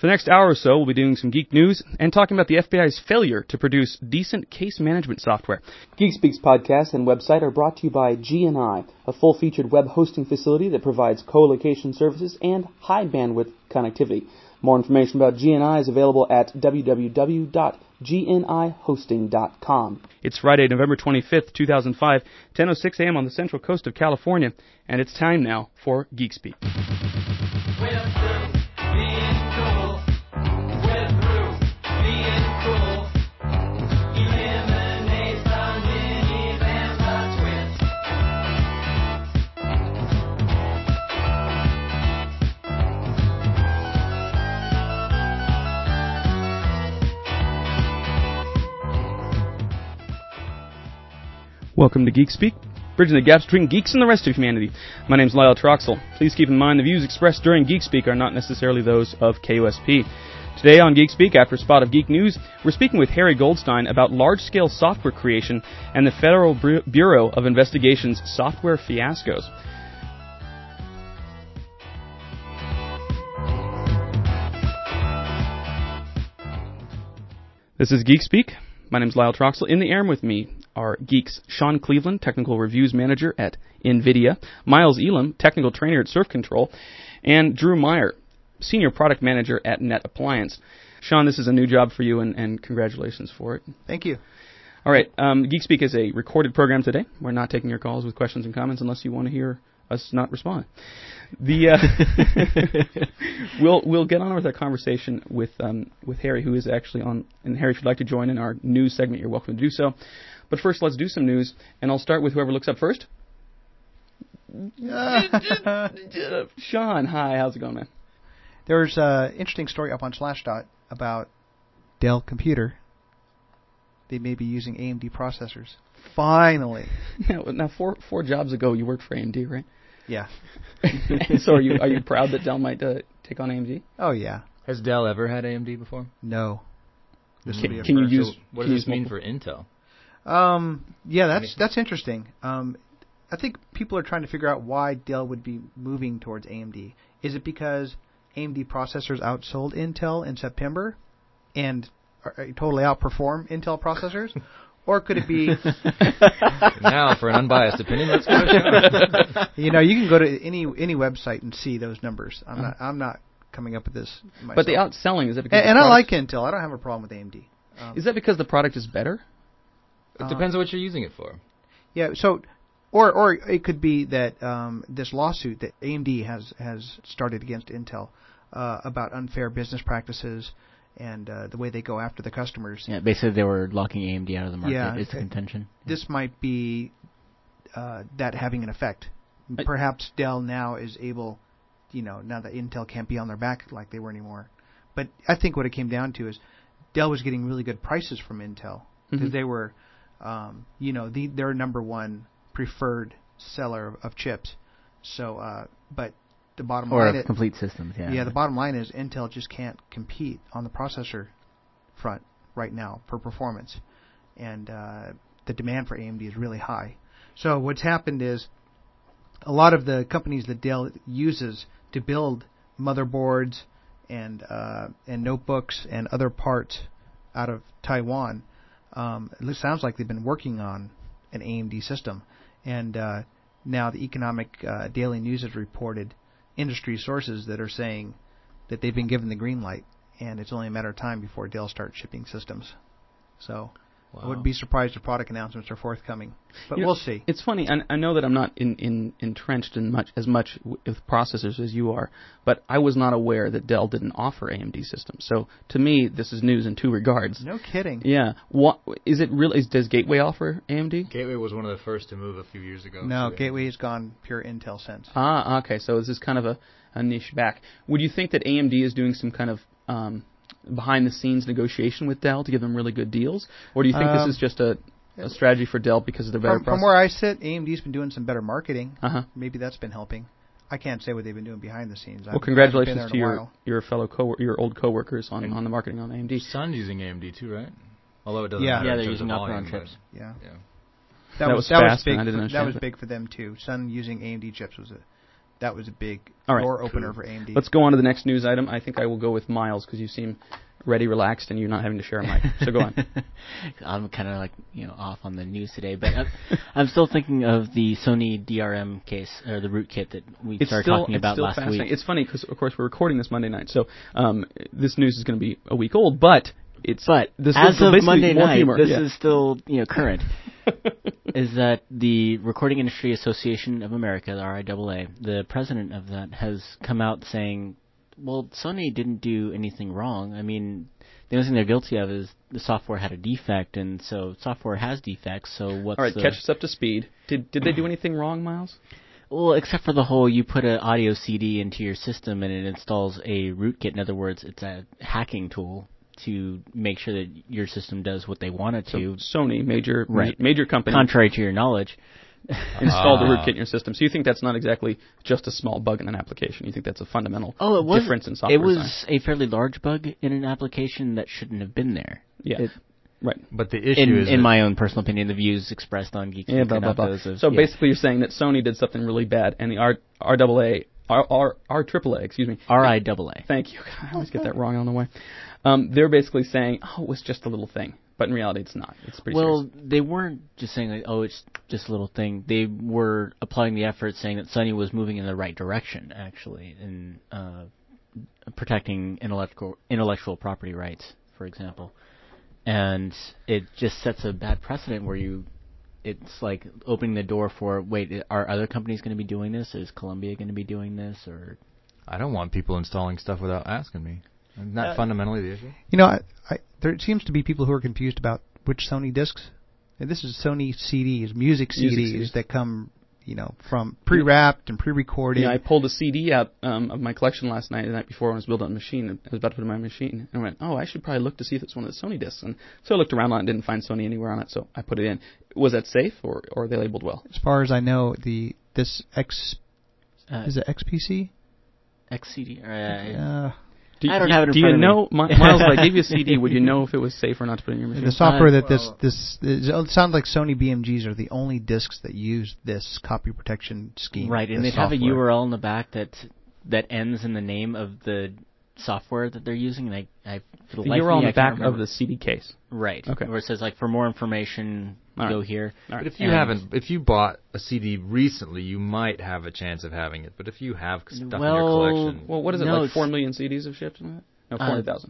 For the next hour or so, we'll be doing some geek news and talking about the FBI's failure to produce decent case management software. GeekSpeak's podcast and website are brought to you by GNI, a full-featured web hosting facility that provides co-location services and high-bandwidth connectivity. More information about GNI is available at www.gnihosting.com. It's Friday, November 25th, 2005, 10:06 a.m. on the central coast of California, and it's time now for GeekSpeak. Welcome to GeekSpeak, bridging the gaps between geeks and the rest of humanity. My name's Lyle Troxel. Please keep in mind the views expressed during GeekSpeak are not necessarily those of KUSP. Today on GeekSpeak, after a spot of geek news, we're speaking with Harry Goldstein about large-scale software creation and the Federal Bureau of Investigation's software fiascos. This is GeekSpeak. My name's Lyle Troxel. In the air with me are geeks Sean Cleveland, Technical Reviews Manager at NVIDIA, Miles Elam, Technical Trainer at Surf Control, and Drew Meyer, Senior Product Manager at Net Appliance. Sean, this is a new job for you, and congratulations for it. Thank you. All right, GeekSpeak is a recorded program today. We're not taking your calls with questions and comments unless you want to hear us not respond. We'll get on with our conversation with Harry, who is actually on. And Harry, if you'd like to join in our news segment, you're welcome to do so. But first, let's do some news, and I'll start with whoever looks up first. Sean, hi, how's it going, man? There's an interesting story up on Slashdot about Dell Computer. They may be using AMD processors. Finally. Now, four jobs ago, you worked for AMD, right? Yeah. So are you proud that Dell might take on AMD? Oh, yeah. Has Dell ever had AMD before? No. What does this mean for Intel? Yeah, that's interesting. I think people are trying to figure out why Dell would be moving towards AMD. Is it because AMD processors outsold Intel in September and totally outperform Intel processors? Or could it be... Now, for an unbiased opinion, let's go to Sean. You can go to any website and see those numbers. I'm not coming up with this myself. But the outselling, is it because... And I like Intel. I don't have a problem with AMD. Is that because the product is better? It depends on what you're using it for. Yeah, so... Or it could be that this lawsuit that AMD has started against Intel about unfair business practices and the way they go after the customers. Yeah, they said they were locking AMD out of the market. Yeah, it's a contention. This might be that having an effect. Perhaps Dell now is able, now that Intel can't be on their back like they were anymore. But I think what it came down to is Dell was getting really good prices from Intel because they were, their number one preferred seller of chips. So, but the bottom line is complete systems. Yeah. Yeah, the bottom line is Intel just can't compete on the processor front right now for performance, and the demand for AMD is really high. So what's happened is a lot of the companies that Dell uses to build motherboards and notebooks and other parts out of Taiwan, it sounds like they've been working on an AMD system. And now the Economic Daily News has reported industry sources that are saying that they've been given the green light, and it's only a matter of time before Dell starts shipping systems. So I wouldn't be surprised if product announcements are forthcoming. But we'll see. It's funny. I know that I'm not entrenched in as much with processors as you are, but I was not aware that Dell didn't offer AMD systems. So to me, this is news in two regards. No kidding. Yeah. What is it really? Does Gateway offer AMD? Gateway was one of the first to move a few years ago. No, Gateway has gone pure Intel since. Ah, okay. So this is kind of a niche back. Would you think that AMD is doing some kind of behind-the-scenes negotiation with Dell to give them really good deals? Or do you think this is just a strategy for Dell because of the better processors? From where I sit, AMD's been doing some better marketing. Uh-huh. Maybe that's been helping. I can't say what they've been doing behind the scenes. Well, congratulations to your fellow your old coworkers on the marketing on AMD. Sun's using AMD too, right? Although it doesn't matter. Yeah, they're using Opteron chips. Yeah. That was fast. Big. I didn't that was it. big for them too. Sun using AMD chips was that was a big All right. door opener for AMD. Let's go on to the next news item. I think I will go with Miles because you seem ready, relaxed, and you're not having to share a mic. So go on. I'm kind of off on the news today, but I'm still thinking of the Sony DRM case, or the rootkit that we started talking about last week. It's funny because, of course, we're recording this Monday night, so this news is going to be a week old, but as of Monday night, this is still current. Is that the Recording Industry Association of America, the RIAA, the president of that, has come out saying, well, Sony didn't do anything wrong. I mean, the only thing they're guilty of is the software had a defect, and so software has defects, so what's all right, catch us up to speed. Did they do anything wrong, Miles? Well, except for the whole, you put an audio CD into your system and it installs a rootkit. In other words, it's a hacking tool to make sure that your system does what they want it to. So Sony, major company, contrary to your knowledge, installed the rootkit in your system. So you think that's not exactly just a small bug in an application? You think that's a fundamental difference in software design? It was a fairly large bug in an application that shouldn't have been there. Yeah. Right. But the issue is... In my own personal opinion, the views expressed on Geekspeak are not those of... So basically you're saying that Sony did something really bad, and the RIAA, excuse me. RIAA. Thank you. I always get that wrong on the way. They're basically saying, it was just a little thing. But in reality, it's not. It's pretty serious. They weren't just saying, it's just a little thing. They were applying the effort saying that Sony was moving in the right direction, actually, in protecting intellectual property rights, for example. And it just sets a bad precedent where it's like opening the door for, are other companies going to be doing this? Is Columbia going to be doing this? Or I don't want people installing stuff without asking me. Isn't that fundamentally the issue? There seems to be people who are confused about which Sony discs. And this is Sony CDs, music CDs that come, from pre-wrapped and pre-recorded. Yeah, I pulled a CD out of my collection last night, the night before, when I was building on the machine. I was about to put it in my machine, and I went, I should probably look to see if it's one of the Sony discs. And so I looked around on it and didn't find Sony anywhere on it, so I put it in. Was that safe, or are they labeled well? As far as I know, is it XPC? XCD. I don't have it in front of me. Do you know, Miles, if I gave you a CD, would you know if it was safe or not to put in your machine? The software it sounds like Sony BMGs are the only discs that use this copy protection scheme. Right, and they have a URL in the back that ends in the name of the software that they're using. And the URL in the back of the CD case. Right. Okay. Where it says for more information, go here. Right. But if you bought a CD recently, you might have a chance of having it. But if you have stuff in your collection, what is it, 4 million CDs have shipped? No, 400,000.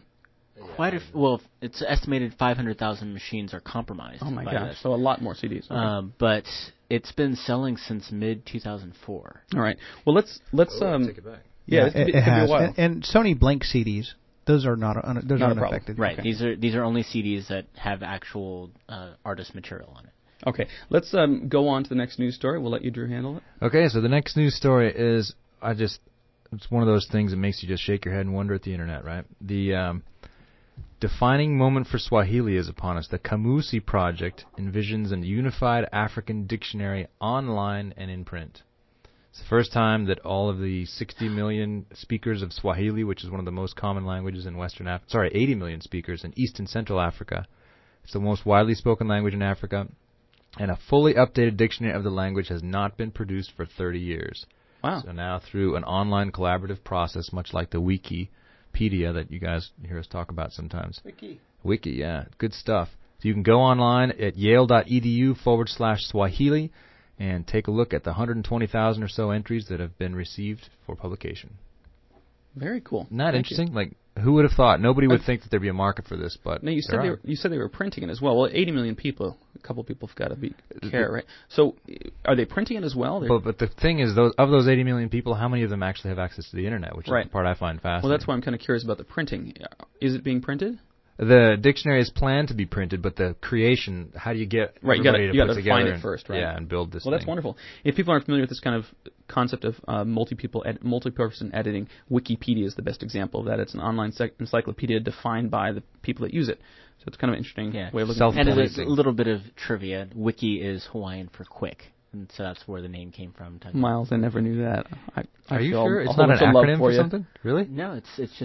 It's estimated 500,000 machines are compromised. Oh my gosh! So a lot more CDs. Okay. But it's been selling since mid 2004. All right. Well, let's take it back. Yeah, it has. And Sony blank CDs. Those are not unaffected. Right. Okay. These are only CDs that have actual artist material on it. Okay. Let's go on to the next news story. We'll let you, Drew, handle it. Okay. So the next news story is it's one of those things that makes you just shake your head and wonder at the internet, right? The defining moment for Swahili is upon us. The Kamusi Project envisions a unified African dictionary online and in print. It's the first time that all of the 60 million speakers of Swahili, which is one of the most common languages in Western Africa, 80 million speakers in East and Central Africa. It's the most widely spoken language in Africa, and a fully updated dictionary of the language has not been produced for 30 years. Wow. So now through an online collaborative process, much like the Wikipedia that you guys hear us talk about sometimes. Wiki, yeah. Good stuff. So you can go online at yale.edu/Swahili and take a look at the 120,000 or so entries that have been received for publication. Very cool. Isn't that interesting? Like, who would have thought? Nobody would think that there'd be a market for this, but no, you said they were printing it as well. Well, 80 million people. A couple people have got to care, right? So, are they printing it as well? But the thing is, of those 80 million people, how many of them actually have access to the internet? Which is the part I find fascinating. Well, that's why I'm kind of curious about the printing. Is it being printed? The dictionary is planned to be printed, but the creation, how do you get everybody to put together find it first, right? Yeah, and build this thing. Well, that's wonderful. If people aren't familiar with this kind of concept of multi-person editing, Wikipedia is the best example of that. It's an online encyclopedia defined by the people that use it. So it's kind of an interesting way of looking at it. And as a little bit of trivia, Wiki is Hawaiian for quick. And so that's where the name came from. Miles, I never knew that. Are you sure? It's not an acronym for something? Really? No, it's just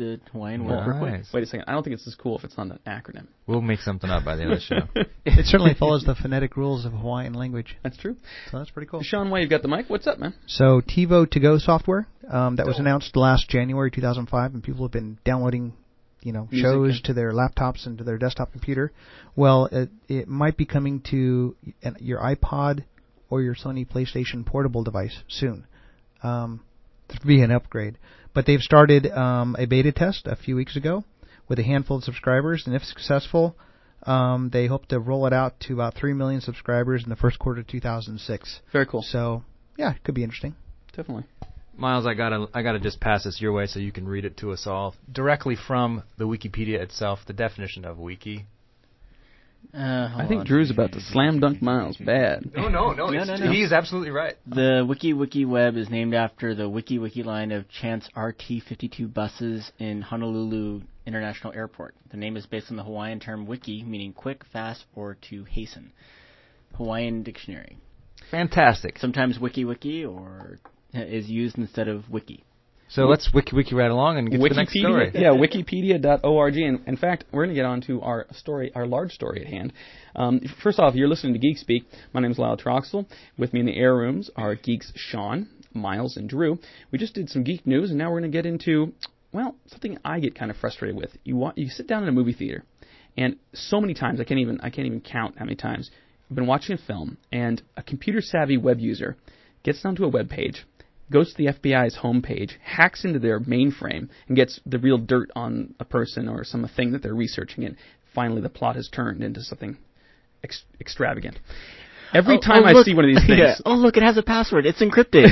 the Hawaiian word for quick. Wait a second. I don't think it's as cool if it's not an acronym. We'll make something up by the end of the show. It certainly follows the phonetic rules of Hawaiian language. That's true. So that's pretty cool. Sean, while you've got the mic, what's up, man? So TiVo To Go software that was announced last January 2005, and people have been downloading, shows to their laptops and to their desktop computer. Well, it might be coming to your iPod or your Sony PlayStation portable device soon. To be an upgrade. But they've started a beta test a few weeks ago with a handful of subscribers, and if successful, they hope to roll it out to about 3 million subscribers in the first quarter of 2006. Very cool. So, yeah, it could be interesting. Definitely. Miles, I gotta just pass this your way so you can read it to us all directly from the Wikipedia itself. The definition of wiki. I think Drew's about to slam dunk Miles bad. No. He's absolutely right. The Wiki Web is named after the Wiki line of Chance RT-52 buses in Honolulu International Airport. The name is based on the Hawaiian term wiki, meaning quick, fast, or to hasten. Hawaiian dictionary. Fantastic. Sometimes wiki or is used instead of wiki. So let's wiki right along and get to the next story. Yeah, wikipedia.org. And in fact, we're going to get on to our large story at hand. First off, you're listening to Geek Speak. My name is Lyle Troxel. With me in the air rooms are geeks Sean, Miles, and Drew. We just did some geek news, and now we're going to get into, something I get kind of frustrated with. You sit down in a movie theater, and so many times, I can't even count how many times, I've been watching a film, and a computer-savvy web user gets down to a web page, goes to the FBI's homepage, hacks into their mainframe, and gets the real dirt on a person or some thing that they're researching, and finally the plot has turned into something extravagant. Every time I see one of these things... Yeah. Oh, look, it has a password. It's encrypted.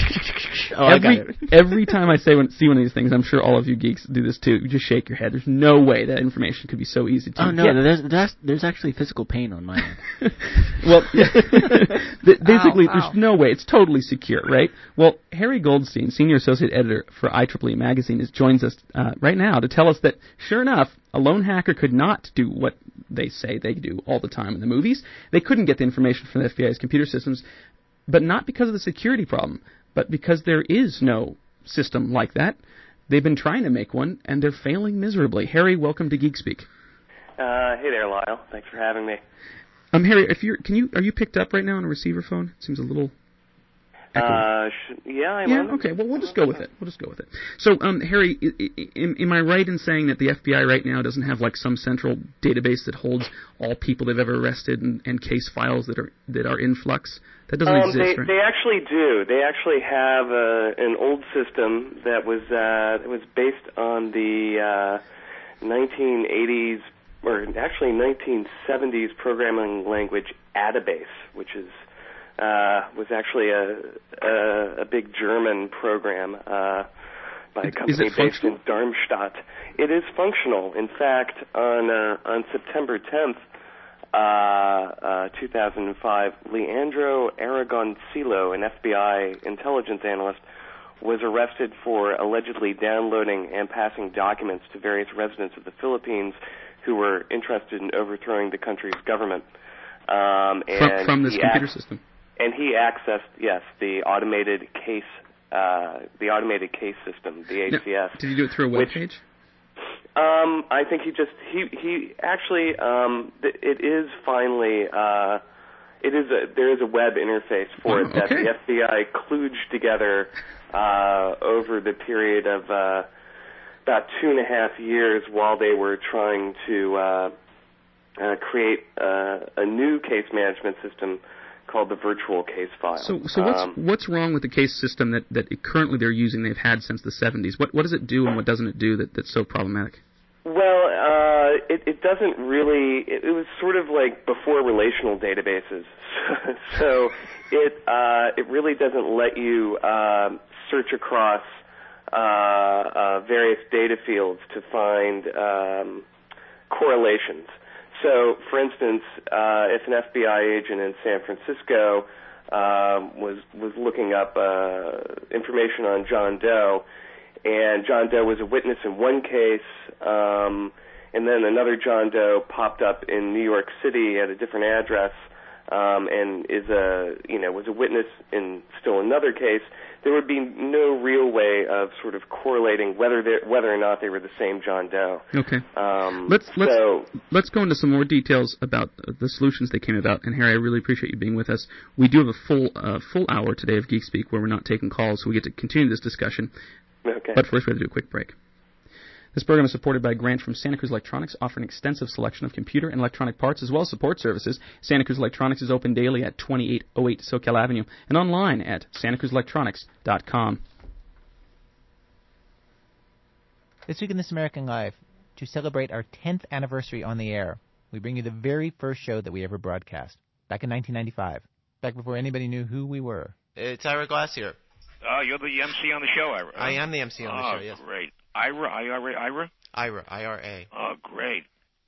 Every time I see one of these things, I'm sure all of you geeks do this too, you just shake your head. There's no way that information could be so easy to get. Oh, no, there's actually physical pain on my end. Well, basically, there's no way. It's totally secure, right? Well, Harry Goldstein, Senior Associate Editor for IEEE Magazine, joins us right now to tell us that, sure enough, a lone hacker could not do what they say they do all the time in the movies. They couldn't get the information from the FBI's computer systems, but not because of the security problem, but because there is no system like that. They've been trying to make one, and they're failing miserably. Harry, welcome to Geek Speak. Hey there, Lyle. Thanks for having me. Harry, are you picked up right now on a receiver phone? It seems a little Yeah, I am. Okay, well, we'll just go with it. So, Harry, am I right in saying that the FBI right now doesn't have, some central database that holds all people they've ever arrested and case files that are in flux? That doesn't exist, right? They actually do. They actually have an old system that was based on the 1980s, or actually 1970s programming language Adabase, which was actually a big German program by a company based in Darmstadt. It is functional. In fact, on September 10th, 2005, Leandro Aragoncillo, an FBI intelligence analyst, was arrested for allegedly downloading and passing documents to various residents of the Philippines who were interested in overthrowing the country's government. From this computer system. And he accessed, the automated case system, the ACS. Now, did he do it through a web page? I think he actually, it is finally, there is a web interface for it that the FBI kludged together over the period of about 2.5 years while they were trying to create a new case management system called the virtual case file. So what's wrong with the case system that currently they're using, they've had since the 70s? What does it do and what doesn't it do that's so problematic? Well, it doesn't really. It was sort of like before relational databases, so it really doesn't let you search across various data fields to find correlations. So, for instance, if an FBI agent in San Francisco was looking up information on John Doe, and John Doe was a witness in one case, and then another John Doe popped up in New York City at a different address and was a witness in still another case, there would be no real way of sort of correlating whether or not they were the same John Doe. Okay. Let's go into some more details about the solutions they came about. And Harry, I really appreciate you being with us. We do have a full hour today of Geek Speak where we're not taking calls, so we get to continue this discussion. Okay. But first, we have to do a quick break. This program is supported by a grant from Santa Cruz Electronics, offering an extensive selection of computer and electronic parts as well as support services. Santa Cruz Electronics is open daily at 2808 SoCal Avenue and online at santacruzelectronics.com. This week in This American Life, to celebrate our 10th anniversary on the air, we bring you the very first show that we ever broadcast, back in 1995, back before anybody knew who we were. It's Ira Glass here. Oh, you're the MC on the show, Ira. I am the MC on the show, yes. Oh, great. Ira? Ira, I-R-A. Oh, great.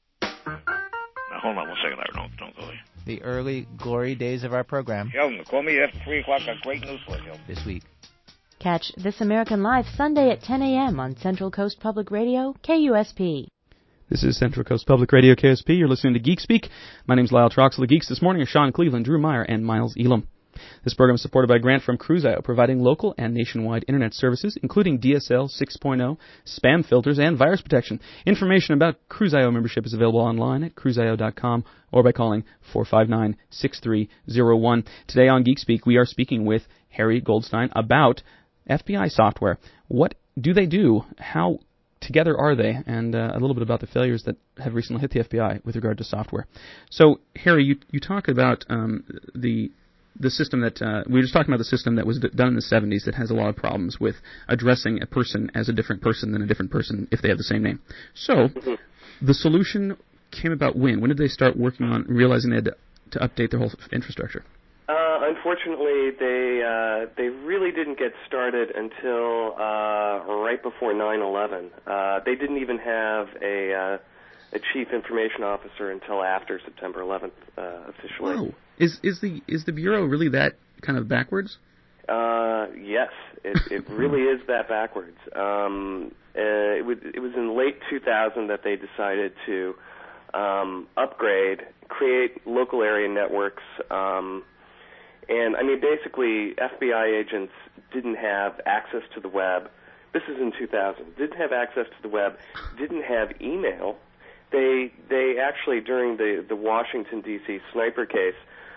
Now, hold on one second, Ira. Don't go there. The early glory days of our program. Sheldon, call me after 3 o'clock. Got great news for you. This week. Catch This American Life Sunday at 10 a.m. on Central Coast Public Radio, KUSP. This is Central Coast Public Radio, KSP. You're listening to Geek Speak. My name's Lyle Troxel. The Geeks this morning are Sean Cleveland, Drew Meyer, and Miles Elam. This program is supported by a grant from Cruise.io, providing local and nationwide Internet services, including DSL 6.0, spam filters, and virus protection. Information about Cruise.io membership is available online at cruise.io.com or by calling 459-6301. Today on Geek Speak, we are speaking with Harry Goldstein about FBI software. What do they do? How together are they? And a little bit about the failures that have recently hit the FBI with regard to software. So, Harry, you talk about the system that we were just talking about, the system that was done in the 70s that has a lot of problems with addressing a person as a different person than a different person if they have the same name. So, the solution came about when? When did they start working on realizing they had to update their whole infrastructure? Unfortunately, they really didn't get started until right before 9/11. They didn't even have a chief information officer until after September 11th officially. Whoa. Is the Bureau really that kind of backwards? Yes, it really is that backwards. It was in late 2000 that they decided to upgrade, create local area networks. And, I mean, basically, FBI agents didn't have access to the web. This is in 2000. Didn't have access to the web, didn't have email. They actually, during the Washington, D.C. sniper case,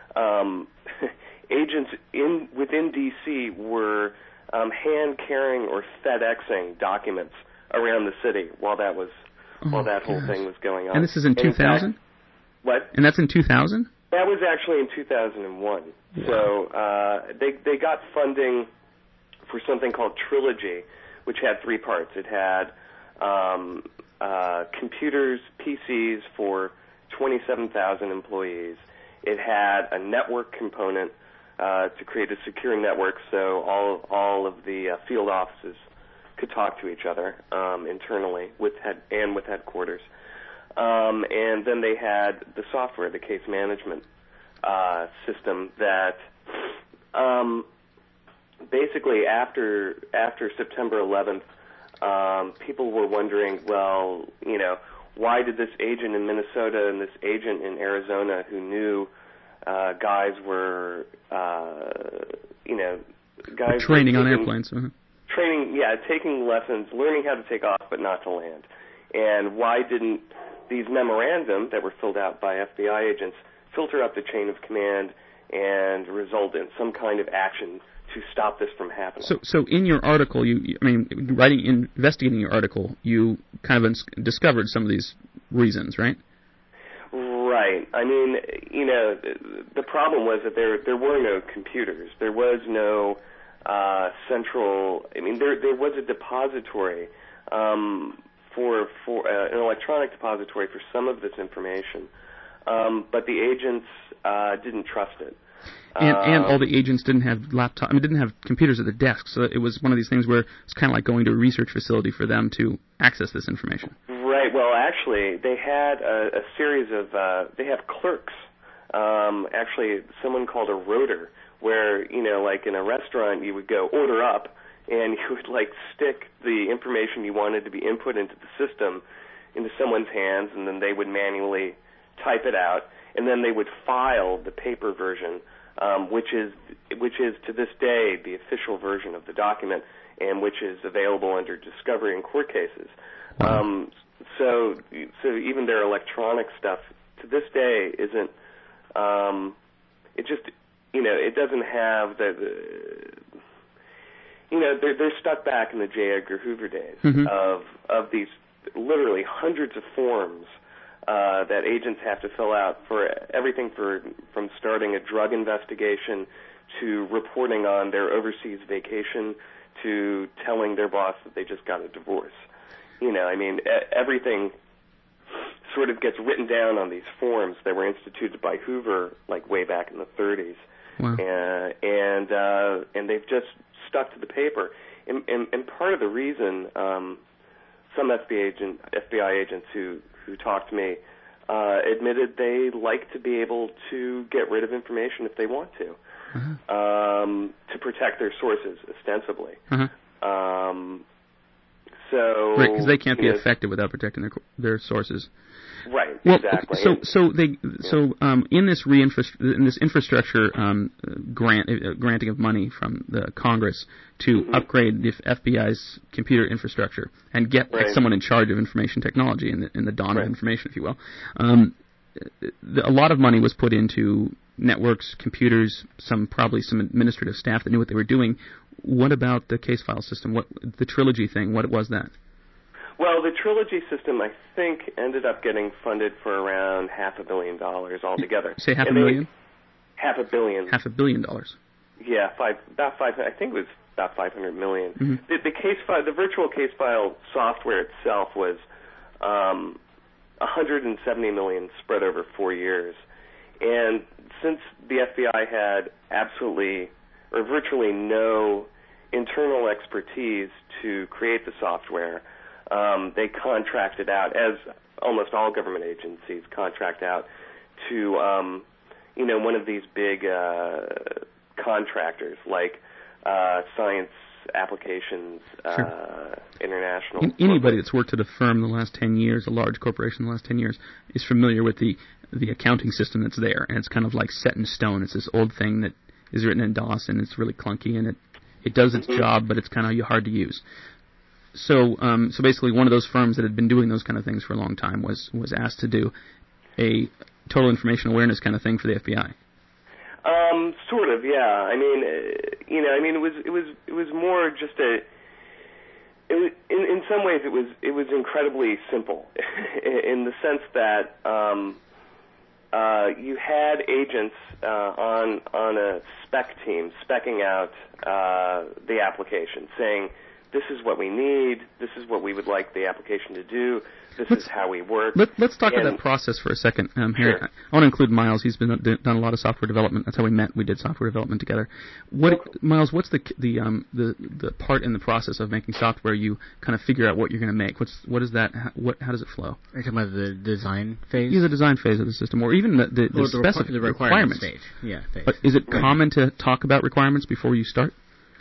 agents within D.C. were hand-carrying or FedExing documents around the city while that whole thing was going on. And this is in 2000? What? And that's in 2000? That was actually in 2001. So they got funding for something called Trilogy, which had 3 parts. It had computers, PCs for 27,000 employees. It had a network component to create a secure network so all of the field offices could talk to each other internally with headquarters. And then they had the software, the case management system that basically after September 11th, people were wondering, well, why did this agent in Minnesota and this agent in Arizona who knew guys were, guys training on airplanes, training, taking lessons, learning how to take off but not to land, and why didn't these memorandum that were filled out by FBI agents filter up the chain of command and result in some kind of action to stop this from happening? So in your article, investigating your article, you kind of discovered some of these reasons, right? Right. I mean, the problem was that there were no computers. There was no central. I mean, there was a depository for an electronic depository for some of this information, but the agents didn't trust it. And all the agents didn't have didn't have computers at their desks, so it was one of these things where it's kind of like going to a research facility for them to access this information. Right. Well, actually, they had a series of they have clerks. Actually, someone called a rotor, where like in a restaurant, you would go order up, and you would stick the information you wanted to be input into the system into someone's hands, and then they would manually type it out, and then they would file the paper version, which is to this day the official version of the document, and which is available under discovery in court cases. Wow. So even their electronic stuff to this day isn't. It just, it doesn't have they're stuck back in the J. Edgar Hoover days of these literally hundreds of forms that agents have to fill out for everything from starting a drug investigation to reporting on their overseas vacation to telling their boss that they just got a divorce. Everything sort of gets written down on these forms that were instituted by Hoover, like way back in the 30s. Wow. And they've just stuck to the paper. And part of the reason some FBI agents who talked to me admitted they like to be able to get rid of information if they want to protect their sources, ostensibly. So right, because they can't be affected without protecting their sources. Right. Well, exactly. In this infrastructure granting of money from the Congress to upgrade the FBI's computer infrastructure and get someone in charge of information technology in the dawn of information, if you will, a lot of money was put into networks, computers, probably some administrative staff that knew what they were doing. What about the case file system? The Trilogy thing? What was that? Well, the Trilogy system, I think, ended up getting funded for around $500 million altogether. Say $500 million? $500 million. $500 million. Yeah, about five. I think it was about $500 million. Mm-hmm. The case file, the virtual case file software itself was $170 million spread over 4 years, and since the FBI had absolutely or virtually no internal expertise to create the software, they contracted out, as almost all government agencies contract out, to one of these big contractors like Science Applications International. Anybody that's worked at a firm the last 10 years, a large corporation the last 10 years, is familiar with the accounting system that's there, and it's kind of like set in stone. It's this old thing that is written in DOS, and it's really clunky, and it does its job, but it's kind of hard to use. So basically, one of those firms that had been doing those kind of things for a long time was asked to do a total information awareness kind of thing for the FBI. Sort of, yeah. It was more just in some ways it was incredibly simple, in the sense that you had agents on a spec team speccing out the application, saying, this is what we need, this is what we would like the application to do, this is how we work. Let's talk about that process for a second. Here, sure. I want to include Miles. He's done a lot of software development. That's how we met. We did software development together. Miles, what's the part in the process of making software you kind of figure out what you're going to make? What is that? How does it flow? Are you talking about the design phase? Yeah, the design phase of the system, or even the requirements stage. Yeah, phase. But is it common to talk about requirements before you start?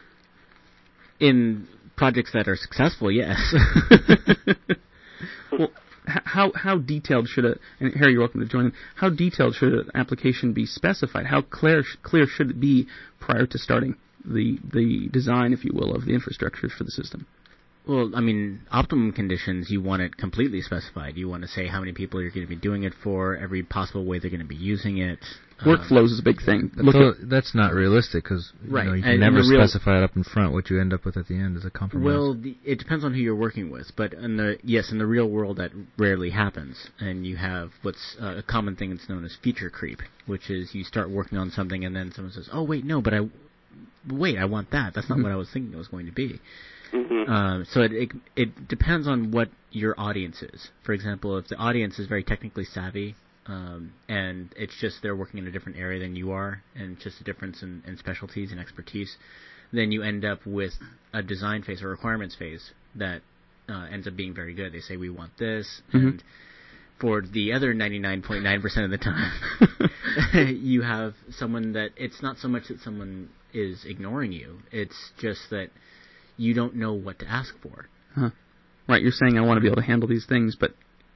In projects that are successful, yes. Well, how detailed should and Harry, you're welcome to join in. How detailed should an application be specified? How clear should it be prior to starting the design, if you will, of the infrastructure for the system? Well, optimum conditions, you want it completely specified. You want to say how many people you're going to be doing it for, every possible way they're going to be using it. Workflows is a big thing. That's not realistic, because you can never specify it up in front. What you end up with at the end is a compromise. Well, it depends on who you're working with. But in the real world, that rarely happens. And you have what's a common thing that's known as feature creep, which is you start working on something and then someone says, oh, wait, no, but I want that. That's not what I was thinking it was going to be. Mm-hmm. So it depends on what your audience is. For example, if the audience is very technically savvy, and it's just they're working in a different area than you are, and just a difference in specialties and expertise, then you end up with a design phase or requirements phase that ends up being very good. They say, we want this, and for the other 99.9% of the time, you have someone that it's not so much that someone is ignoring you, it's just that you don't know what to ask for. Right, you're saying I want to be able to handle these things, but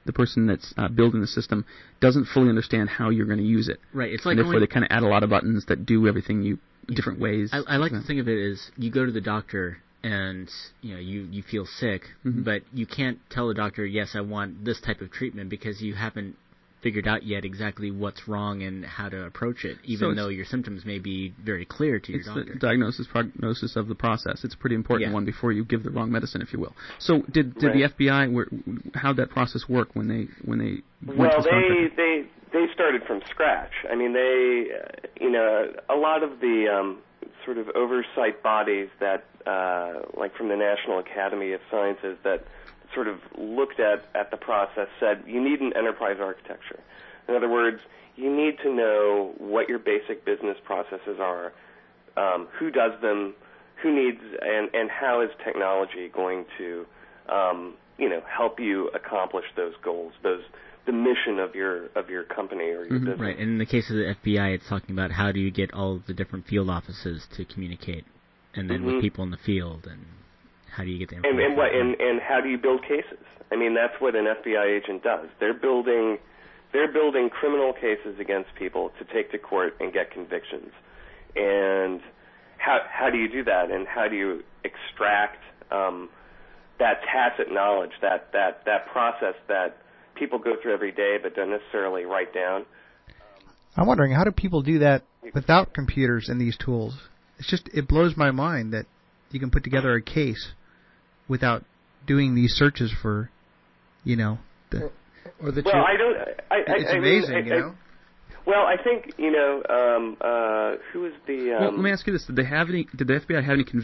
the person that's building the system doesn't fully understand how you're going to use it. Right. It's like and therefore they kind of add a lot of buttons that do everything different ways. I like to think of it as you go to the doctor and you feel sick, but you can't tell the doctor, yes, I want this type of treatment, because you haven't figured out yet exactly what's wrong and how to approach it, even though your symptoms may be very clear to your doctor. It's the diagnosis, prognosis of the process. It's a pretty important one before you give the wrong medicine, if you will. So did the FBI, how'd that process work when they went to this contract? They started from scratch. I mean, a lot of the sort of oversight bodies that, like from the National Academy of Sciences, that sort of looked at the process said you need an enterprise architecture. In other words, you need to know what your basic business processes are, who does them, who needs, and how is technology going to, help you accomplish those goals, the mission of your company or your business. Right. And in the case of the FBI, it's talking about how do you get all of the different field offices to communicate, and then with people in the field, and how do you get the information? And how do you build cases? I mean, that's what an FBI agent does. They're building criminal cases against people to take to court and get convictions. And how do you do that? And how do you extract that tacit knowledge, that process that people go through every day but don't necessarily write down? I'm wondering, how do people do that without computers and these tools? It blows my mind that you can put together a case without doing these searches for, the... Well, I don't... It's amazing, Well, I think, who is the... Well, let me ask you this. Did the FBI have any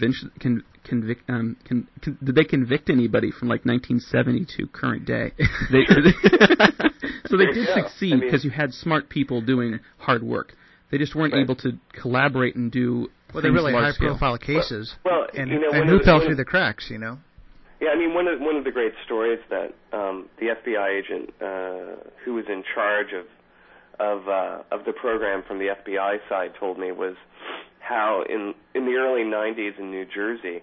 did they convict anybody from, 1970 to current day? So they did succeed because you had smart people doing hard work. They just weren't able to collaborate and do... Well, they're really high-profile cases. Well, and who fell through the cracks, Yeah, I mean, one of the great stories that the FBI agent who was in charge of the program from the FBI side told me was how in the early 90s in New Jersey,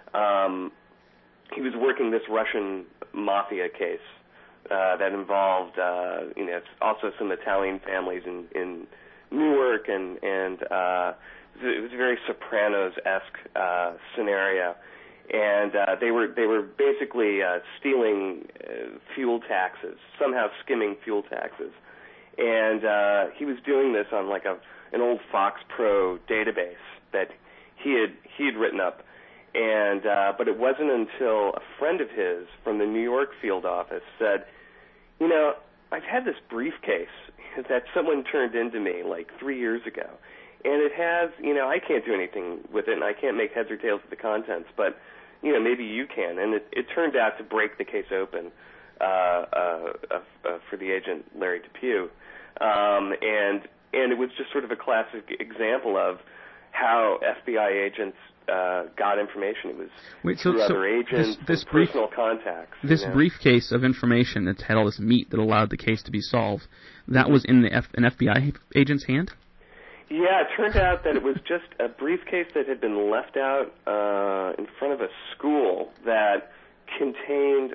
he was working this Russian mafia case that involved, also some Italian families in Newark, and it was a very Sopranos-esque scenario. And they were basically stealing fuel taxes, somehow skimming fuel taxes. And he was doing this on an old Fox Pro database that he had written up. And but it wasn't until a friend of his from the New York field office said, I've had this briefcase that someone turned into me 3 years ago, and it has, I can't do anything with it, and I can't make heads or tails of the contents, but maybe you can. And it turned out to break the case open for the agent Larry Depew, and it was just sort of a classic example of how FBI agents got information. It was through other agents, personal contacts. This briefcase of information that had all this meat that allowed the case to be solved, that was in an FBI agent's hand? Yeah, it turned out that it was just a briefcase that had been left out in front of a school that contained,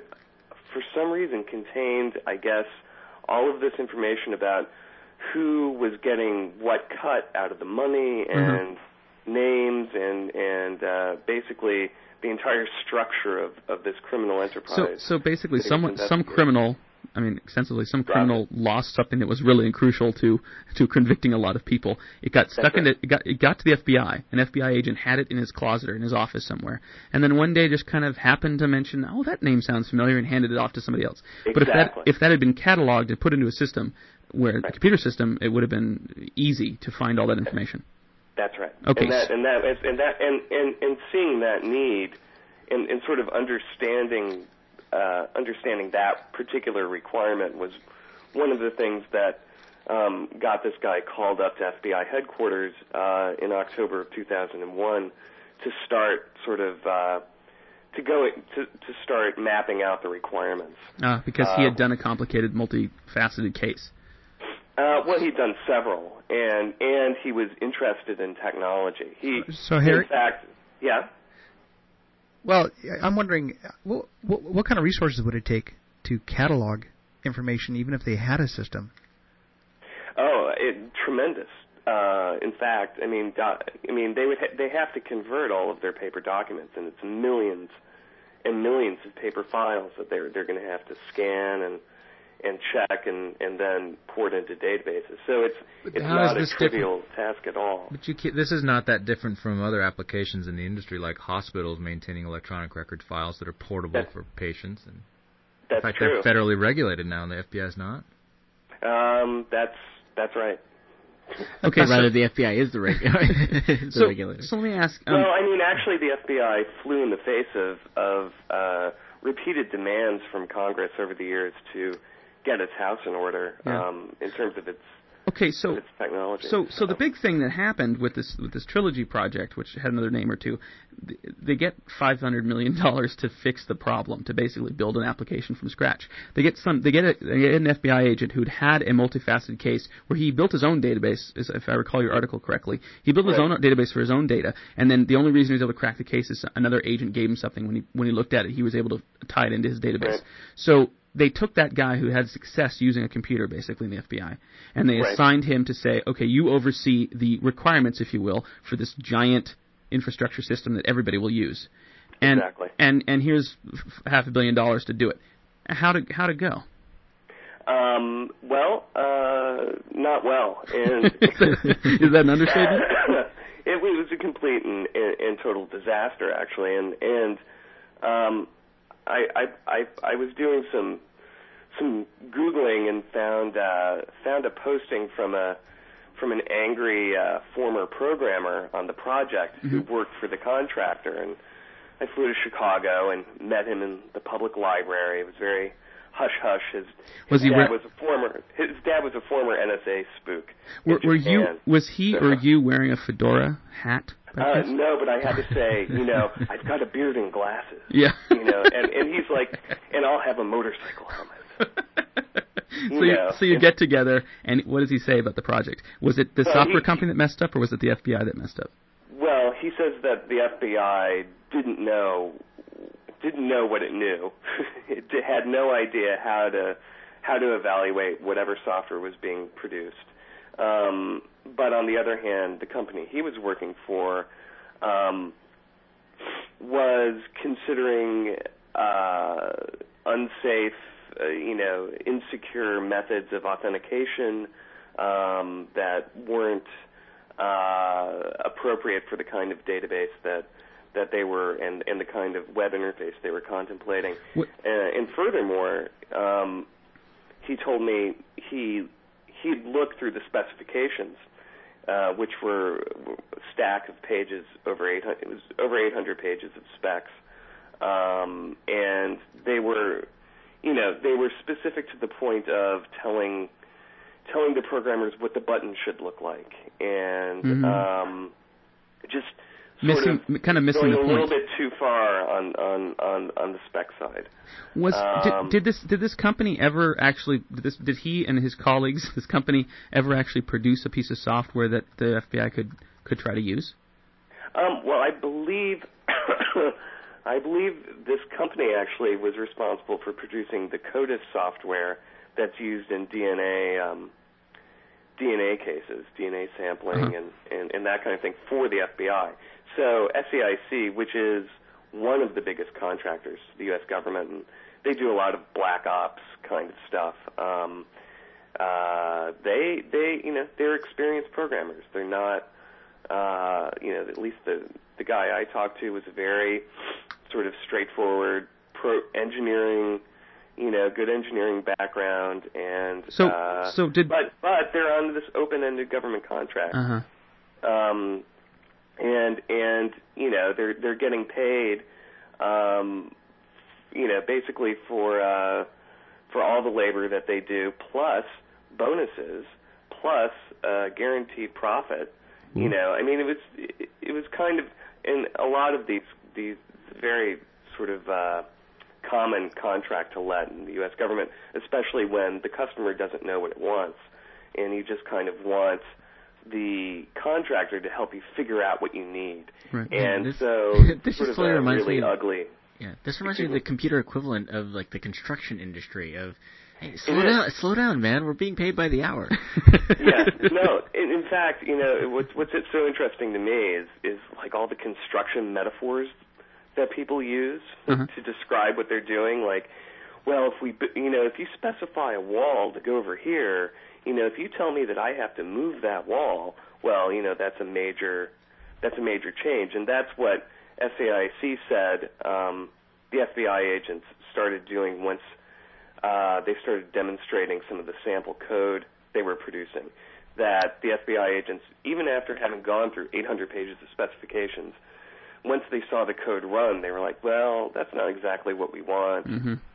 I guess, all of this information about who was getting what cut out of the money and names and basically the entire structure of this criminal enterprise. So basically, some criminal. I mean, extensively, some criminal lost something that was really crucial to convicting a lot of people. It got stuck in it. It got to the FBI. An FBI agent had it in his closet or in his office somewhere, and then one day just kind of happened to mention, "Oh, that name sounds familiar," and handed it off to somebody else. Exactly. But if that had been cataloged and put into a system, where a computer system, it would have been easy to find all that information. That's right. Okay. And seeing that need, and sort of understanding that particular requirement was one of the things that got this guy called up to FBI headquarters in October of 2001 to start sort of to start mapping out the requirements. Because he had done a complicated, multifaceted case. Well, he'd done several, and he was interested in technology. So Harry, in fact, yeah. Well, I'm wondering, what kind of resources would it take to catalog information, even if they had a system? Oh, tremendous. In fact, they have to convert all of their paper documents, and it's millions and millions of paper files that they're going to have to scan and check and then port into databases. So it's not a trivial task at all. But this is not that different from other applications in the industry, like hospitals maintaining electronic record files that are portable for patients. And that's in fact, true. They're federally regulated now, and the FBI is not. That's right. Okay, rather the FBI is the regulator. So let me ask. Well, actually, the FBI flew in the face of repeated demands from Congress over the years to get its house in order in terms of its technology. So the big thing that happened with this Trilogy project, which had another name or two, they get $500 million to fix the problem, to basically build an application from scratch. They get an FBI agent who'd had a multifaceted case where he built his own database, if I recall your article correctly. He built his own database for his own data, and then the only reason he was able to crack the case is another agent gave him something. When he looked at it, he was able to tie it into his database. Right. So they took that guy who had success using a computer, basically, in the FBI, and they assigned him to say, okay, you oversee the requirements, if you will, for this giant infrastructure system that everybody will use. And, exactly. And here's $500 million to do it. How'd it go? Not well. And is that an understatement? It was a complete and total disaster, actually. And I was doing some Googling and found a posting from an angry former programmer on the project who worked for the contractor, and I flew to Chicago and met him in the public library. It was very hush hush. His dad was a former NSA spook. Was he or you wearing a fedora hat? No, but I had to say, I've got a beard and glasses. Yeah. And he's like, and I'll have a motorcycle helmet. So you get together, and what does he say about the project? Was it the software company that messed up, or was it the FBI that messed up? Well, he says that the FBI didn't know what it knew. It had no idea how to evaluate whatever software was being produced. But on the other hand, the company he was working for was considering unsafe, insecure methods of authentication that weren't appropriate for the kind of database that they were and the kind of web interface they were contemplating. And furthermore, he told me he'd looked through the specifications, which were a stack of pages, over 800 pages of specs, and they were specific to the point of telling the programmers what the button should look like, and just missing going the point. A little bit too far on the spec side. Did this company ever actually did he and his colleagues, this company, ever actually produce a piece of software that the FBI could try to use? Well, I believe this company actually was responsible for producing the CODIS software that's used in DNA cases, DNA sampling, and that kind of thing for the FBI. So SAIC, which is one of the biggest contractors to the U.S. government, and they do a lot of black ops kind of stuff. They're experienced programmers. They're not, at least the guy I talked to was a very sort of straightforward engineering, good engineering background, and but they're on this open-ended government contract. And they're getting paid, basically for all the labor that they do, plus bonuses, plus guaranteed profit. It was kind of in a lot of these very sort of common contract to let in the U.S. government, especially when the customer doesn't know what it wants, and you just kind of want the contractor to help you figure out what you need. Right. And this sort of reminds really me ugly. Yeah, this reminds me of the computer equivalent of like the construction industry of Hey, slow down, man. We're being paid by the hour. Yeah, no. In fact, what's so interesting to me is like all the construction metaphors that people use to describe what they're doing. Like, well, if you specify a wall to go over here, if you tell me that I have to move that wall, well, that's a major change, and that's what SAIC said. The FBI agents started doing once they started demonstrating some of the sample code they were producing. That the FBI agents, even after having gone through 800 pages of specifications, once they saw the code run, they were like, well, that's not exactly what we want.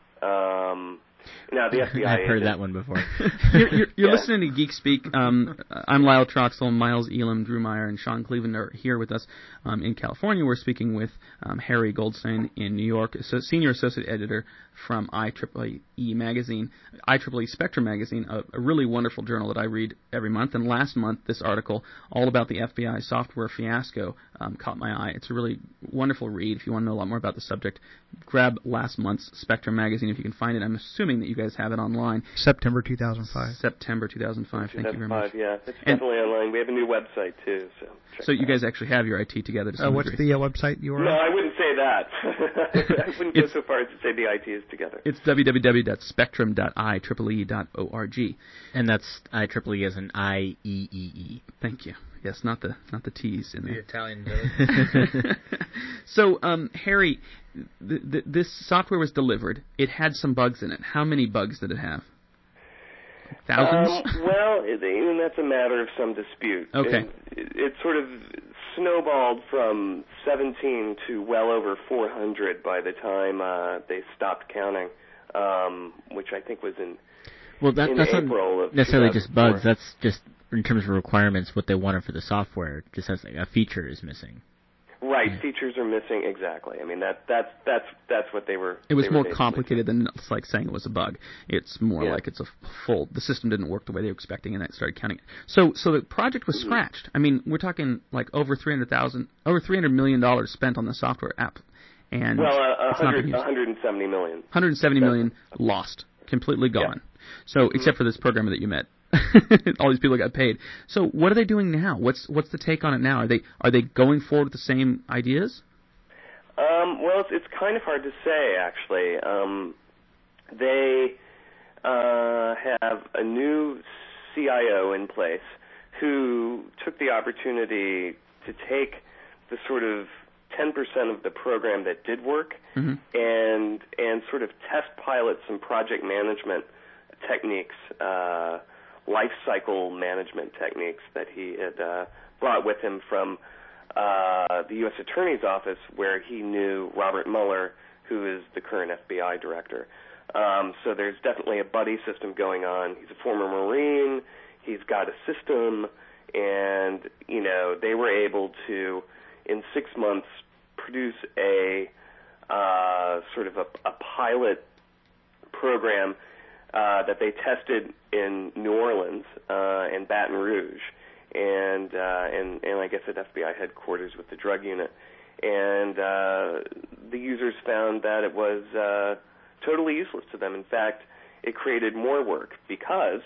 Now, the FBI I've heard that one before. You're listening to Geek Speak. I'm Lyle Troxell, Miles Elam, Drew Meyer, and Sean Cleveland are here with us in California. We're speaking with Harry Goldstein in New York, Senior Associate Editor from IEEE Magazine, IEEE Spectrum Magazine, a really wonderful journal that I read every month. And last month, this article, all about the FBI software fiasco, caught my eye. It's a really wonderful read. If you want to know a lot more about the subject, grab last month's Spectrum Magazine if you can find it. I'm assuming that you guys have it online. September 2005. September 2005. Thank you very much. Yeah, it's definitely online. We have a new website too. So you guys actually have your IT together to some What's degree. the website URL? No, I wouldn't say that. I wouldn't go so far as to say the IT is together. It's www.spectrum.ieee.org. And that's IEEE as an IEEE. Thank you. Yes, not the T's in there. The Italian So, Harry, this software was delivered. It had some bugs in it. How many bugs did it have? Thousands? Well, that's a matter of some dispute. Okay. It sort of snowballed from 17 to well over 400 by the time they stopped counting, which I think was in that's April not necessarily just bugs. 2004. That's just in terms of requirements, what they wanted for the software. Just has a feature is missing. Right, features are missing. Exactly. I mean that's what they were. It was more basically complicated than it's like saying it was a bug. It's more like it's a full. The system didn't work the way they were expecting, and it started counting it. So the project was scratched. I mean, we're talking like over $300 million spent on the software app, and it's not been used. 170 million. 170 million lost, completely gone. Yeah. So except for this programmer that you met. All these people got paid. So what are they doing now? What's the take on it now? Are they going forward with the same ideas? Well, it's kind of hard to say, actually. They have a new CIO in place who took the opportunity to take the sort of 10% of the program that did work and sort of test pilot some project management techniques, life cycle management techniques that he had brought with him from the U.S. Attorney's Office, where he knew Robert Mueller, who is the current FBI director. So there's definitely a buddy system going on. He's a former Marine. He's got a system, and they were able to, in 6 months, produce a sort of a pilot program that they tested in New Orleans and Baton Rouge, and I guess at FBI headquarters with the drug unit. And the users found that it was totally useless to them. In fact, it created more work because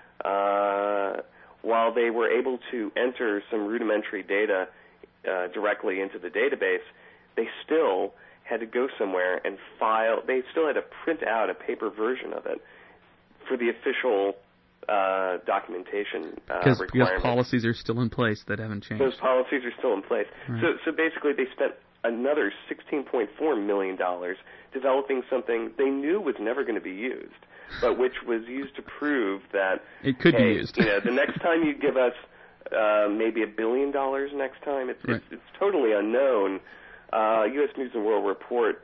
while they were able to enter some rudimentary data directly into the database, they still had to go somewhere and file. They still had to print out a paper version of it for the official documentation requirements. Because policies are still in place that haven't changed. Those policies are still in place. Right. So basically they spent another $16.4 million developing something they knew was never going to be used, but which was used to prove that it could be used. The next time you give us maybe $1 billion next time, it's totally unknown. U.S. News and World Report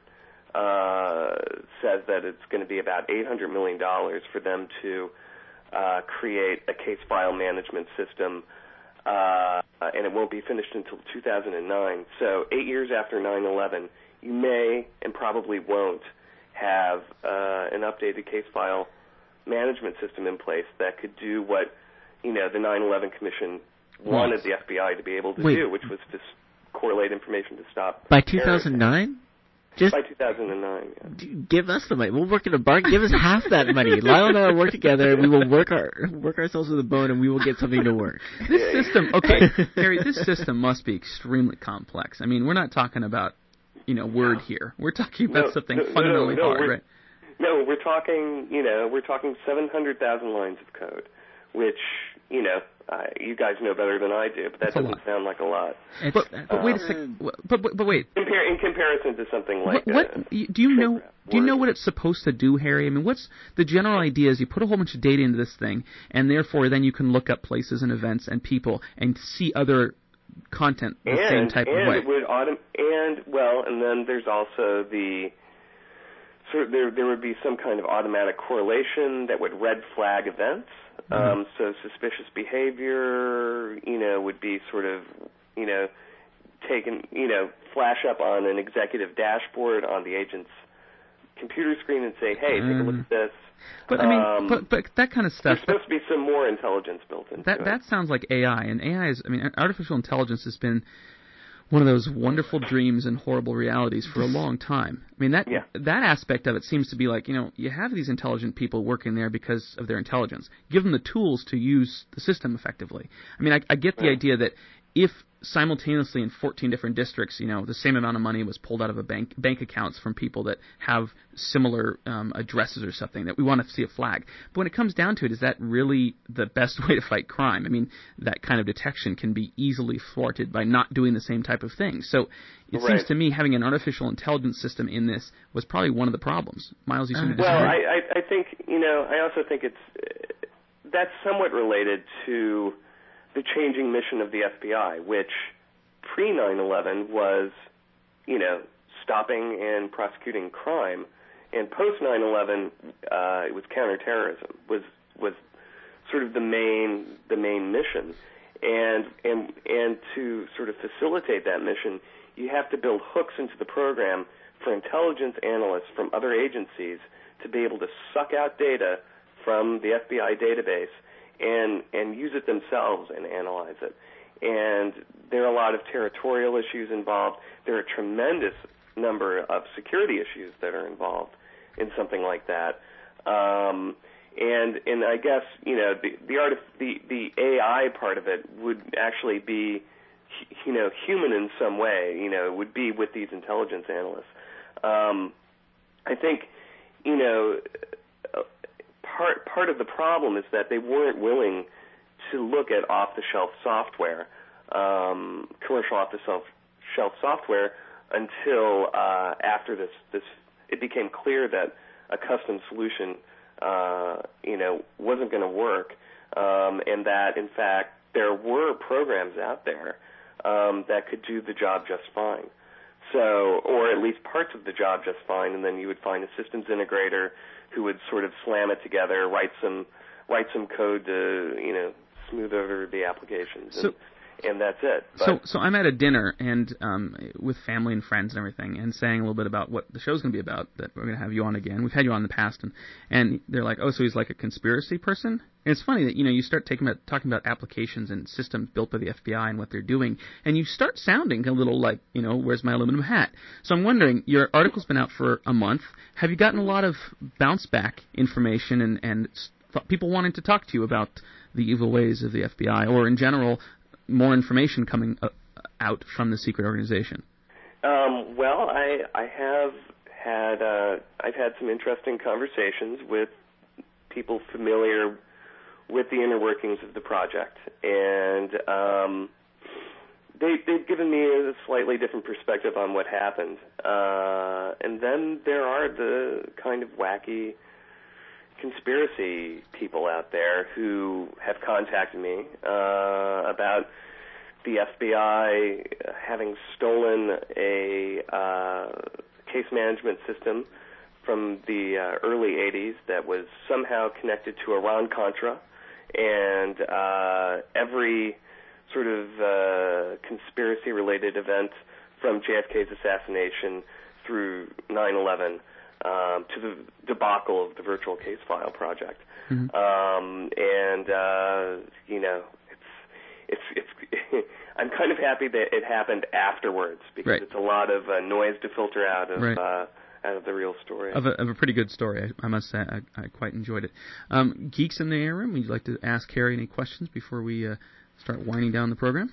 says that it's going to be about $800 million for them to create a case file management system, and it won't be finished until 2009. So 8 years after 9/11, you may and probably won't have an updated case file management system in place that could do what the 9/11 Commission wanted the FBI to be able to do, which was to correlate information to stop. By 2009? by 2009. Yeah. Give us the money. We'll work in a bar. Give us half that money. Lyle and I will work together. We will work ourselves to the bone, and we will get something to work. This system, okay, Harry. This system must be extremely complex. I mean, we're not talking about Word here. We're talking about something fundamentally hard, right? No, we're talking 700,000 lines of code, which you guys know better than I do, but that doesn't sound like a lot. But wait a second. But wait. In comparison to something like do you know what it's supposed to do, Harry? I mean, what's the general idea? Is you put a whole bunch of data into this thing, and therefore then you can look up places and events and people and see other content the same type of way. It would and then there's also there would be some kind of automatic correlation that would red flag events. So suspicious behavior, would be sort of, taken, flash up on an executive dashboard on the agent's computer screen and say, hey, take a look at this. But I mean, but that kind of stuff. There's supposed to be some more intelligence built into it. That sounds like AI, and AI is. I mean, artificial intelligence has been one of those wonderful dreams and horrible realities for a long time. I mean, that aspect of it seems to be like, you have these intelligent people working there because of their intelligence. Give them the tools to use the system effectively. I mean, I get the idea that if simultaneously in 14 different districts, the same amount of money was pulled out of a bank accounts from people that have similar addresses or something, that we want to see a flag. But when it comes down to it, is that really the best way to fight crime? I mean, that kind of detection can be easily thwarted by not doing the same type of thing. So it seems to me having an artificial intelligence system in this was probably one of the problems. Miles, you seem to disagree. Well, I think, I also think that's somewhat related to the changing mission of the FBI, which pre-9/11 was, stopping and prosecuting crime, and post 9/11, it was counterterrorism was sort of the main mission, and to sort of facilitate that mission, you have to build hooks into the program for intelligence analysts from other agencies to be able to suck out data from the FBI database and use it themselves and analyze it. And there are a lot of territorial issues involved. There are a tremendous number of security issues that are involved in something like that. And I guess the AI part of it would actually be human in some way. It would be with these intelligence analysts. I think part of the problem is that they weren't willing to look at off-the-shelf software, commercial off-the-shelf software, until after this it became clear that a custom solution wasn't going to work, and that in fact there were programs out there that could do the job just fine. So, or at least parts of the job just fine, and then you would find a systems integrator who would sort of slam it together, write some code to smooth over the applications, and that's it. But so I'm at a dinner and with family and friends and everything, and saying a little bit about what the show's going to be about. That we're going to have you on again. We've had you on in the past, and they're like, oh, so he's like a conspiracy person. And it's funny that you start talking about applications and systems built by the FBI and what they're doing, and you start sounding a little like, where's my aluminum hat? So I'm wondering, your article's been out for a month. Have you gotten a lot of bounce back information and people wanting to talk to you about the evil ways of the FBI, or in general, more information coming out from the secret organization? Well, I've had some interesting conversations with people familiar with the inner workings of the project, and they've given me a slightly different perspective on what happened. And then there are the kind of wacky conspiracy people out there who have contacted me about the FBI having stolen a case management system from the early 80s that was somehow connected to Iran-Contra, and every sort of conspiracy-related event from JFK's assassination through 9/11 to the debacle of the Virtual Case File project. Mm-hmm. I'm kind of happy that it happened afterwards because Right. it's a lot of noise to filter out of Right. Out of the real story. Of a pretty good story, I must say. I quite enjoyed it. Geeks in the air room, would you like to ask Harry any questions before we start winding down the program?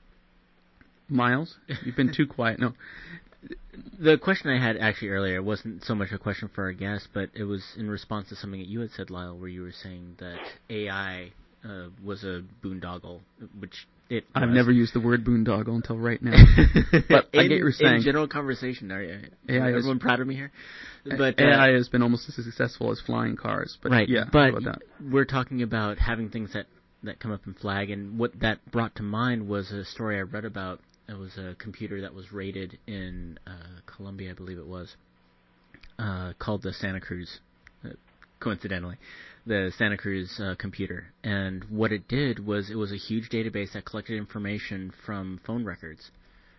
Miles, you've been too quiet. No. The question I had actually earlier wasn't so much a question for our guest, but it was in response to something that you had said, Lyle, where you were saying that AI was a boondoggle, which it was. I've never used the word boondoggle until right now. But I get what you're saying. In general conversation, are everyone proud of me here? But AI has been almost as successful as flying cars. But right, yeah, but how about that? We're talking about having things that come up in flag, and what that brought to mind was a story I read about. It was a computer that was raided in Colombia, I believe it was, called the Santa Cruz, coincidentally, the Santa Cruz computer. And what it did was it was a huge database that collected information from phone records.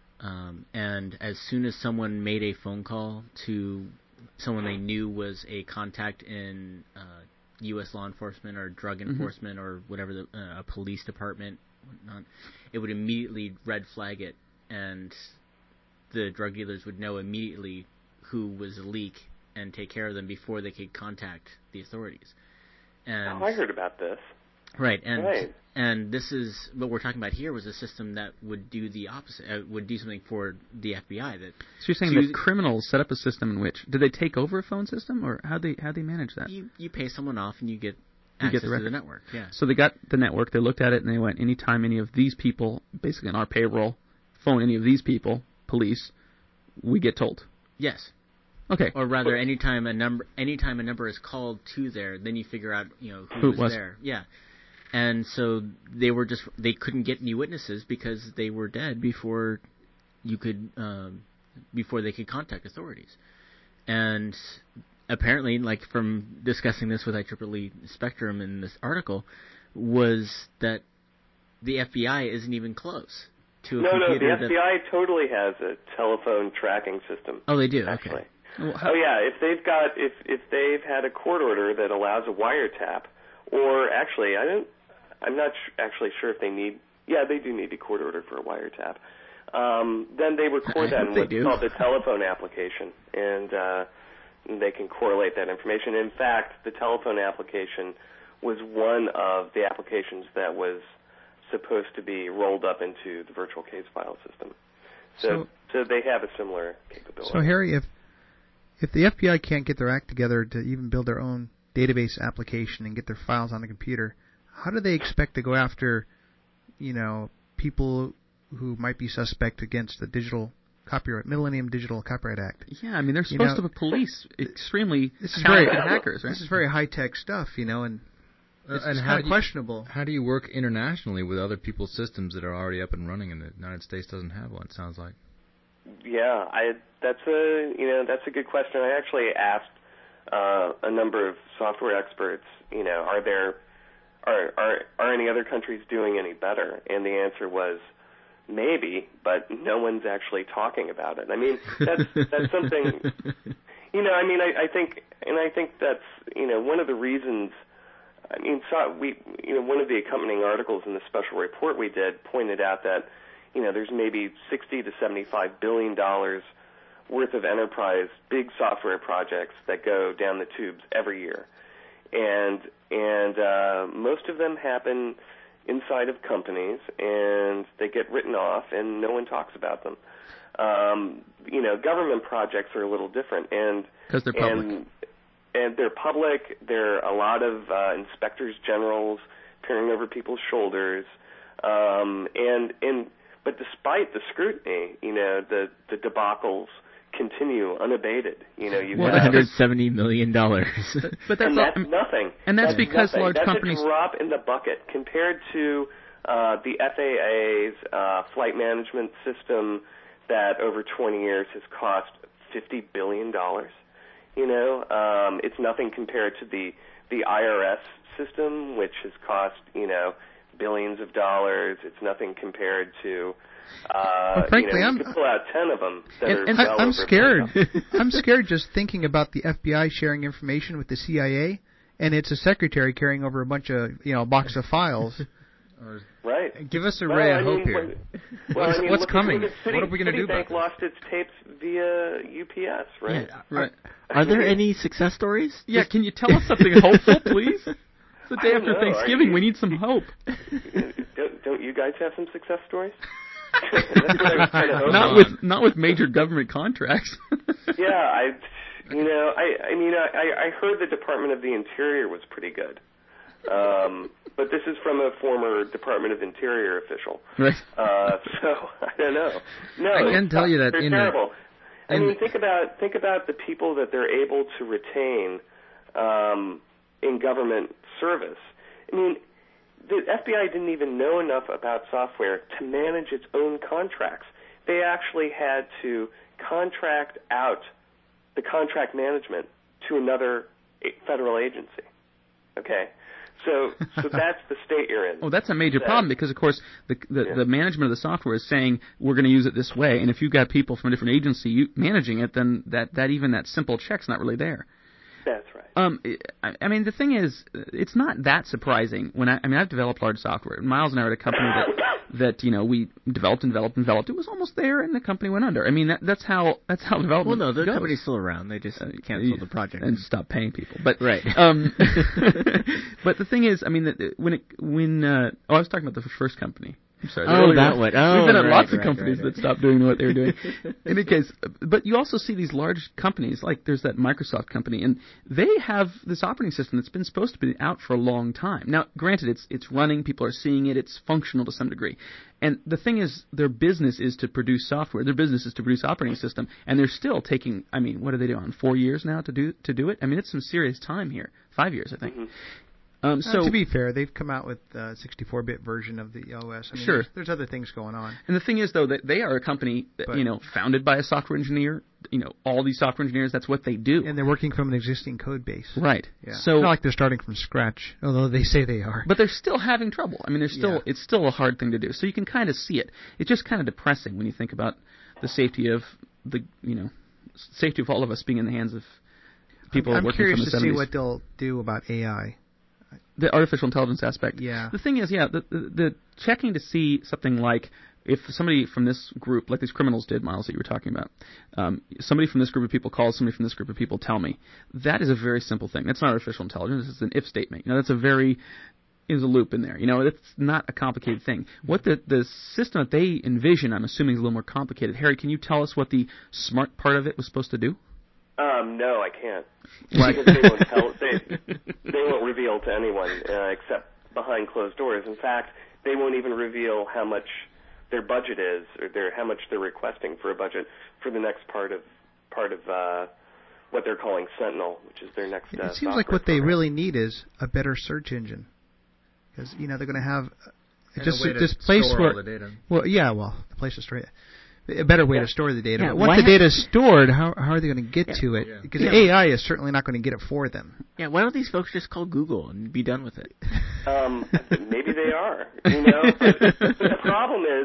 And as soon as someone made a phone call to someone they knew was a contact in U.S. law enforcement or drug enforcement or whatever, a police department, whatnot, it would immediately red flag it, and the drug dealers would know immediately who was a leak and take care of them before they could contact the authorities. And I heard about this. Right, and this is what we're talking about here was a system that would do the opposite, would do something for the FBI. So you're saying that criminals set up a system in which, did they take over a phone system, or how they manage that? You pay someone off and you get access to the network. Yeah. So they got the network, they looked at it, and they went, anytime any of these people, basically on our payroll, phone any of these people, police, we get told. Yes. Okay. Or rather, anytime a number is called to there, then you figure out who was there. Yeah. And so they couldn't get any witnesses because they were dead before they could contact authorities. And apparently, like from discussing this with IEEE Spectrum in this article, was that the FBI isn't even close to a computer. No, the FBI totally has a telephone tracking system. Oh, they do? Actually. Okay. Well, yeah, if they've had a court order that allows a wiretap, or actually, I'm not actually sure if they need. Yeah, they do need a court order for a wiretap. Then they record that in what's called the telephone application, and they can correlate that information. In fact, the telephone application was one of the applications that was supposed to be rolled up into the virtual case file system. So they have a similar capability. So Harry, if the FBI can't get their act together to even build their own database application and get their files on the computer, how do they expect to go after, people who might be suspect against the Millennium Digital Copyright Act? Yeah, I mean, they're supposed to police extremely talented hackers, right? This is very high-tech stuff, and it's kind of questionable. How do you work internationally with other people's systems that are already up and running and the United States doesn't have one, it sounds like? Yeah, that's a good question. I actually asked a number of software experts, are any other countries doing any better? And the answer was maybe, but no one's actually talking about it. I mean, that's something. I think that's one of the reasons. I mean, one of the accompanying articles in the special report we did pointed out that there's maybe $60 to $75 billion worth of enterprise big software projects that go down the tubes every year, and most of them happen inside of companies, and they get written off, and no one talks about them. Government projects are a little different, and because they're public. And they're public. There are a lot of inspectors generals peering over people's shoulders, but despite the scrutiny, the debacles continue unabated. $170 million. But that's nothing. And that's because large companies. That's a drop in the bucket compared to the FAA's flight management system that over 20 years has cost $50 billion. It's nothing compared to the IRS system, which has cost billions of dollars. It's nothing compared to. Frankly, you could pull out 10 of them. I'm scared. I'm scared just thinking about the FBI sharing information with the CIA, and it's a secretary carrying over a bunch of box of files. Right. Give us a ray of hope here. What's coming? What are we going to do about Citibank this? lost its tapes via UPS, right? Yeah. Right. Are there any success stories? Yeah, can you tell us something hopeful, please? It's the day I don't after know. Thanksgiving. We need some hope. Don't you guys have some success stories? That's what I was trying to hope Not with major government contracts. Yeah, I heard the Department of the Interior was pretty good. But this is from a former Department of Interior official. Right. So I don't know. No, I can tell you that they're terrible. I mean, think about the people that they're able to retain in government service. I mean, the FBI didn't even know enough about software to manage its own contracts. They actually had to contract out the contract management to another federal agency. Okay? So that's the state you're in. Oh, that's a major problem because, of course, the management of the software is saying we're going to use it this way, and if you've got people from a different agency managing it, then that simple check's not really there. That's right. I mean, the thing is, it's not that surprising. I've developed large software. Miles and I were at a company that we developed. It was almost there, and the company went under. I mean, that's how development. Well, no, the goes. company's still around. They just canceled the project and stopped paying people. But right. But the thing is, I mean, I was talking about the first company. I'm sorry. That one. We've been at lots of companies that stopped doing what they were doing. In any case, but you also see these large companies, like there's that Microsoft company, and they have this operating system that's been supposed to be out for a long time. Now, granted, it's running, people are seeing it, it's functional to some degree. And the thing is, their business is to produce software. Their business is to produce operating system, and they're still taking. I mean, what are they doing? 4 years now to do it? I mean, it's some serious time here. 5 years, I think. Mm-hmm. To be fair, they've come out with a 64-bit version of the OS. I mean, sure. There's other things going on. And the thing is, though, that they are a company, founded by a software engineer. All these software engineers, that's what they do. And they're working from an existing code base. Right. Yeah. So it's not like they're starting from scratch, although they say they are. But they're still having trouble. I mean, it's still a hard thing to do. So you can kind of see it. It's just kind of depressing when you think about the safety of safety of all of us being in the hands of people I'm working curious from the to 70s. see what they'll do about AI. The artificial intelligence aspect. Yeah. The thing is, the checking to see something like if somebody from this group, like these criminals did, Miles, that you were talking about, somebody from this group of people calls somebody from this group of people tell me, that is a very simple thing. That's not artificial intelligence. It's an if statement. That's a very is a loop in there. It's not a complicated thing. What the system that they envision, I'm assuming, is a little more complicated. Harry, can you tell us what the smart part of it was supposed to do? No, I can't. Right. Because they won't reveal to anyone except behind closed doors. In fact, they won't even reveal how much their budget is, or how much they're requesting for a budget for the next part of what they're calling Sentinel, which is their next. It seems like what they really need is a better search engine, because they're going to have this place where all the data. The place to store it. A better way to store the data. Yeah, but once the data is stored, how are they going to get to it? Because AI is certainly not going to get it for them. Yeah, why don't these folks just call Google and be done with it? Maybe they are. The problem is,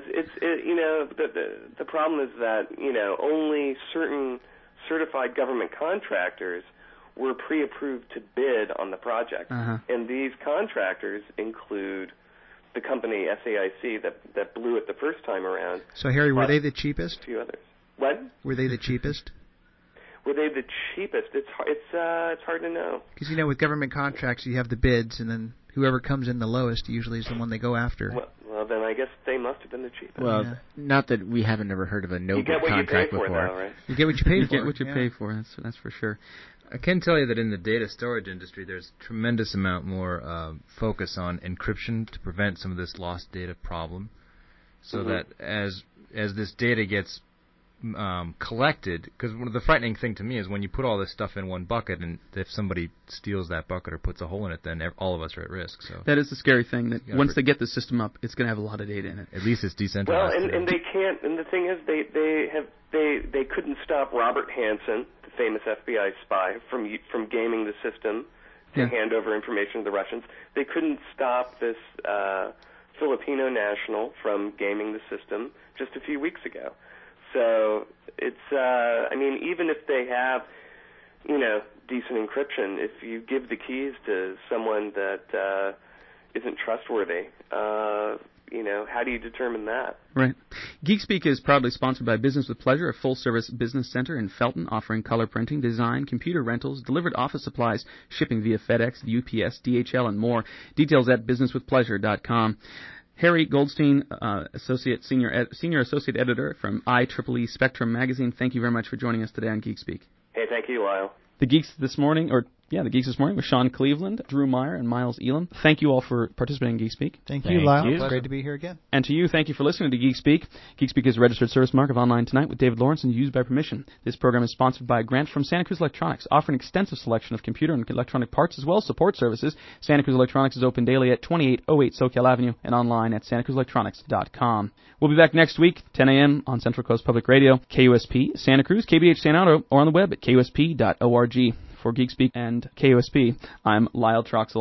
the problem is that only certain certified government contractors were pre-approved to bid on the project, and these contractors include the company SAIC that blew it the first time around. So, Harry, were they the cheapest? A few others. What? Were they the cheapest? Were they the cheapest? It's hard to know. Because with government contracts, you have the bids, and then whoever comes in the lowest usually is the one they go after. Well, then I guess they must have been the cheapest. Well, not that we haven't ever heard of a no-bid contract before. Though, right? You get what you pay for. You get what you pay for. That's for sure. I can tell you that in the data storage industry, there's tremendous amount more focus on encryption to prevent some of this lost data problem, so that as this data gets collected, because one of the frightening thing to me is when you put all this stuff in one bucket, and if somebody steals that bucket or puts a hole in it, then all of us are at risk. So that is the scary thing. That once they get the system up, it's going to have a lot of data in it. At least it's decentralized. Well, and they can't. And the thing is, they couldn't stop Robert Hansen, the famous FBI spy, from gaming the system to hand over information to the Russians. They couldn't stop this Filipino national from gaming the system just a few weeks ago. So it's, even if they have, decent encryption, if you give the keys to someone that isn't trustworthy? How do you determine that? Right. GeekSpeak is proudly sponsored by Business with Pleasure, a full-service business center in Felton offering color printing, design, computer rentals, delivered office supplies, shipping via FedEx, UPS, DHL, and more. Details at businesswithpleasure.com. Harry Goldstein, Senior Associate Editor from IEEE Spectrum Magazine, thank you very much for joining us today on GeekSpeak. Hey, thank you, Lyle. The Geeks this morning were Sean Cleveland, Drew Meyer, and Miles Elam. Thank you all for participating in GeekSpeak. Thank you, Lyle. It's great to be here again. And to you, thank you for listening to GeekSpeak. GeekSpeak is a registered service mark of Online Tonight with David Lawrence and used by permission. This program is sponsored by a grant from Santa Cruz Electronics, offering an extensive selection of computer and electronic parts as well as support services. Santa Cruz Electronics is open daily at 2808 Soquel Avenue and online at santacruzelectronics.com. We'll be back next week, 10 a.m. on Central Coast Public Radio, KUSP, Santa Cruz, KBH San Otto, or on the web at kusp.org. For GeekSpeak and KUSP, I'm Lyle Troxell.